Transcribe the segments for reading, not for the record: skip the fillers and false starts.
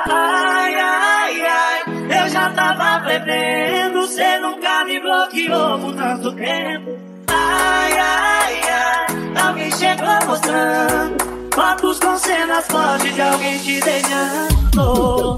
Ai, ai, ai, eu já tava prevendo, cê nunca me bloqueou por tanto tempo. Ai, ai, ai, alguém chegou mostrando fotos com cenas fortes de alguém te beijando.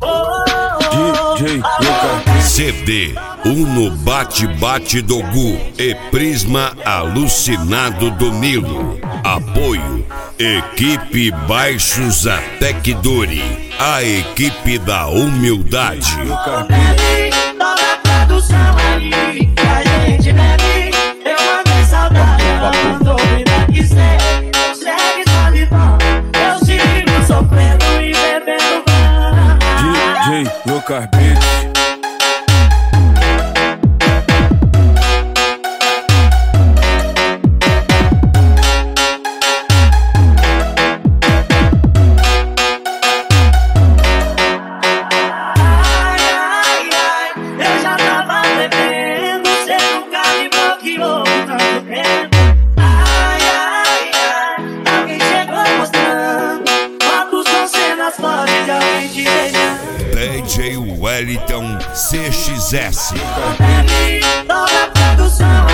DJ Lucas. CD Uno Bate-Bate do Gu e Prisma Alucinado do Nilo. Apoio Equipe Baixos até que dure, a equipe da humildade. Toda a produção aí que a gente bebe, eu mandei saudade, ela mandou me dar que cê consegue solidão, eu sigo sofrendo e bebendo. DJ Lucas Beats. DJ Wellington CXS. Toda a produção